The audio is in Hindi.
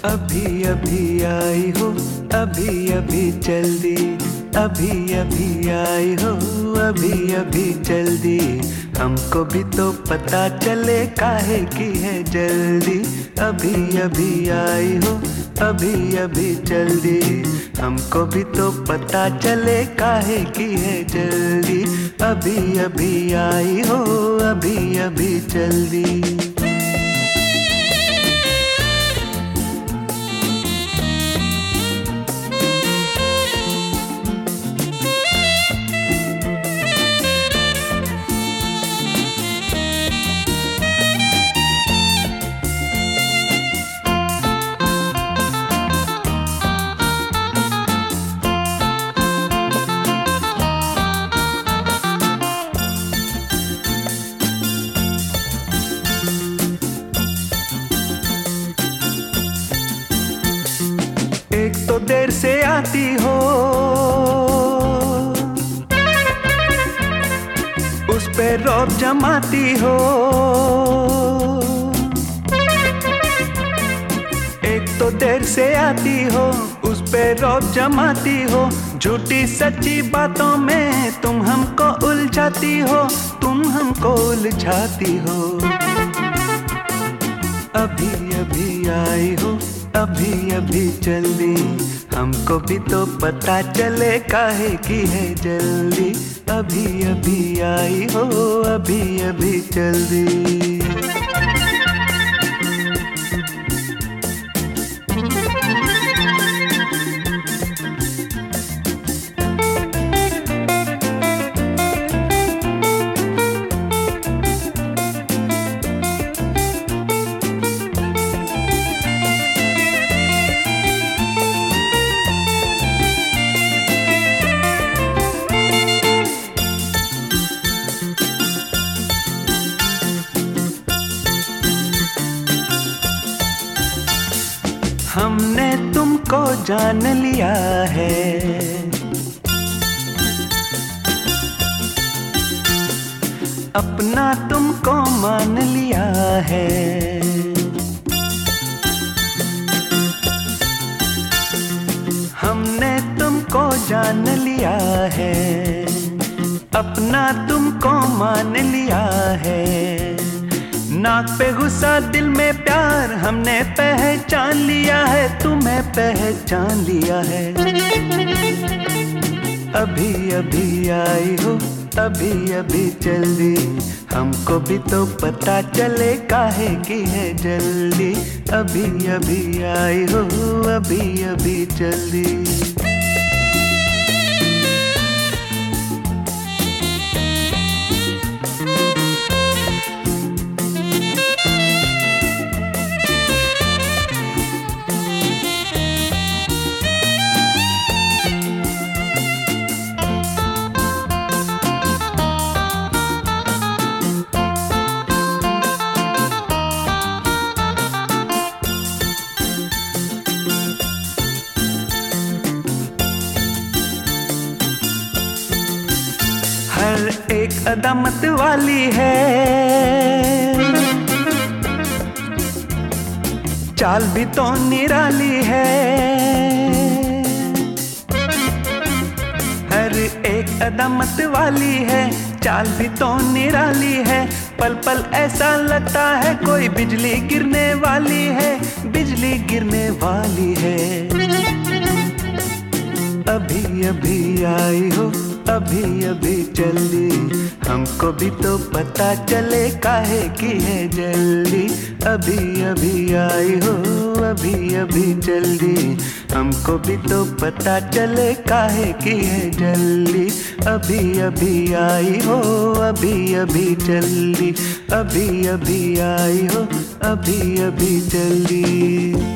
अभी अभी आई हो, अभी अभी चल दी। अभी अभी आई हो, अभी अभी चल दी। हमको भी तो पता चले काहे की है जल्दी। अभी अभी आई हो, अभी अभी चल दी। हमको भी तो पता चले काहे की है जल्दी। अभी अभी आई हो, अभी अभी चल दी। एक तो देर से आती हो, उस पे रौब जमाती हो। एक तो देर से आती हो, उस पे रौब जमाती हो। झूठी सच्ची बातों में तुम हमको उलझाती हो, तुम हमको उलझाती हो। अभी अभी आई हो, अभी अभी चल दी। हमको भी तो पता चले काहे की है जल्दी। अभी अभी आई हो, अभी अभी चल दी। हमने तुमको जान लिया है, अपना तुमको मान लिया है। हमने तुमको जान लिया है, अपना तुमको मान लिया है। नाक पे गुस्सा दिल में प्यार, हमने पहचान लिया है, तुम्हें पहचान लिया है। अभी अभी आई हो, अभी अभी चल दी। हमको भी तो पता चले काहे की है जल्दी। अभी अभी आई हो, अभी अभी चल दी। हर एक अदामत वाली है, चाल भी तो निराली है। हर एक अदामत वाली है, चाल भी तो निराली है। पल पल ऐसा लगता है कोई बिजली गिरने वाली है, बिजली गिरने वाली है। अभी अभी आई हो, अभी अभी चल दी। हमको भी तो पता चले काहे की है जल्दी। अभी अभी आई हो, अभी अभी चल दी। हमको भी तो पता चले काहे की है जल्दी। अभी अभी आई हो, अभी अभी चल दी। अभी अभी आई हो, अभी अभी चल दी।